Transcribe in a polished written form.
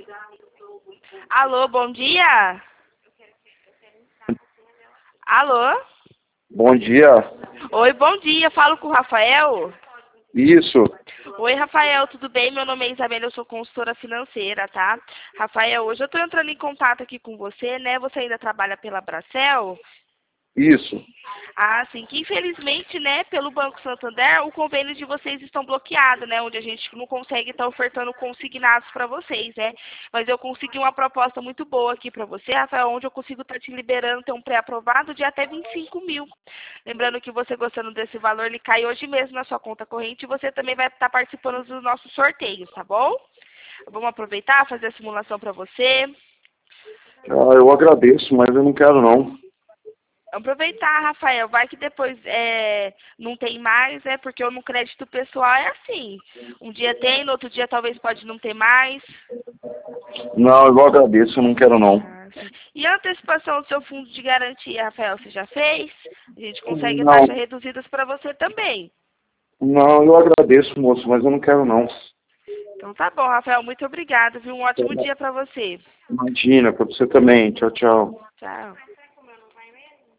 Alô, bom dia? Alô? Bom dia. Oi, bom dia. Falo com o Rafael? Isso. Oi, Rafael, tudo bem? Meu nome é Isabela, eu sou consultora financeira, tá? Rafael, hoje eu tô entrando em contato aqui com você, né? Você ainda trabalha pela Bracel? Isso. Ah, sim, que infelizmente, né, pelo Banco Santander, o convênio de vocês estão bloqueado, né, onde a gente não consegue estar ofertando consignados para vocês, né? Mas eu consegui uma proposta muito boa aqui para você, Rafael, onde eu consigo estar te liberando, ter um pré-aprovado de até 25 mil. Lembrando que você gostando desse valor, ele cai hoje mesmo na sua conta corrente e você também vai estar participando dos nossos sorteios, tá bom? Vamos aproveitar, fazer a simulação para você. Ah, eu agradeço, mas eu não quero não. Aproveitar, Rafael, vai que depois não tem mais, porque no crédito pessoal é assim. Um dia tem, no outro dia talvez pode não ter mais. Não, eu agradeço, eu não quero não. Ah, sim. E a antecipação do seu fundo de garantia, Rafael, você já fez? A gente consegue Não, taxas reduzidas para você também. não, eu agradeço, moço, mas eu não quero não. Então tá bom, Rafael, muito obrigada, viu? Um ótimo dia para você. Imagina, pra você também. Tchau, tchau. Tchau.